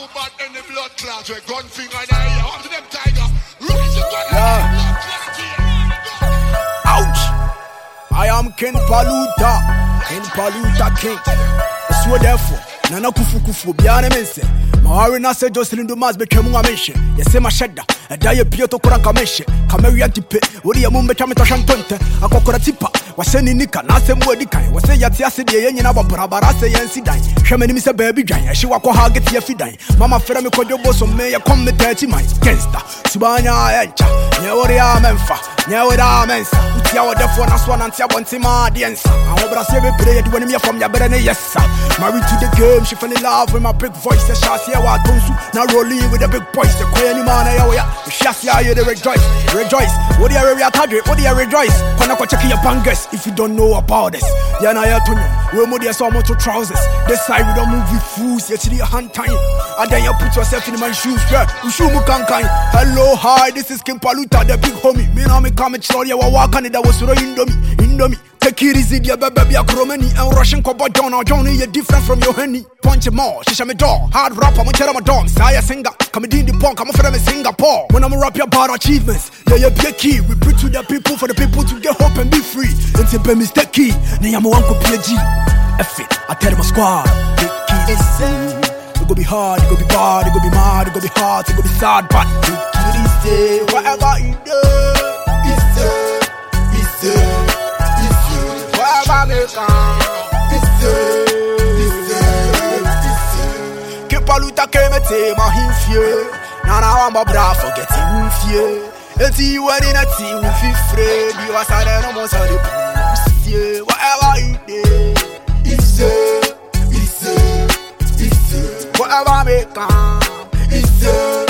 bad in the blood clot with gun finger in the ear. Up to them tiger. Rise your gun in the blood clot here. Ouch! I am King Paluta. King Paluta King. So therefore, Nana Kufu Biane Mense. Maharina said Jocelyn Dumas became a mention. Yes, my shedda. A dia Pioto Koranka mention. Cameria Tipe. What do you mumbe Chamita Shantonte? A Cocoratipa. Was sending Nika, Nasem Wedikai. Was say Yatiasi the Yen of Barabara say Yancy Dine. Shaman Mr. Baby Giant. She walk Haget Yafidine. Mama Fermi Kodobo so may a come 30 miles. Gangsta. Subanya Encha. Neoria Menfa. Neoria Mensa. Utiawa therefore Naswan and Tiabontima Diensa. I hope I see every play when me from Yaberene. Yes, sir. Married to the game. She fell in love with my big voice. The Shassia Watonsu. Now rolling with the big boys. The Queen man. Shassia, you rejoice. Rejoice. What do you rejoice? What do you rejoice? Konako check your bangers if you don't know about this. Yana Yatuno. We're more than so much trousers. This side we don't move with fools. You're a hand time. And then you put yourself in my shoes. Hello, hi. This is King Paluta, the big homie. Me now me come and show you what walking that was Indomie. Take it easy, dear baby, a Romani and Russian Cobo John or Johnny, you're different from your honey. Punch more, she's a door, hard rapper, I'm a dog, Saya singer, come in the punk, I'm from Singapore. When I'm a rap about achievements, yeah, be a key. We bring to the people for the people to get hope and be free. It's a mistake key, now I'm a uncle PG. F it, I tell my squad, big key is it go be hard, it go be bad, it go be mad, it go be hard, it go be sad, but big key is it, whatever it does, it's it. Paluta kemete ma hinfie. Nana wamba bra forget hinfie. Eti wani na ti unfi free. Bi wasare no mo sa de pusie. Whatever it is, it's whatever me come, it's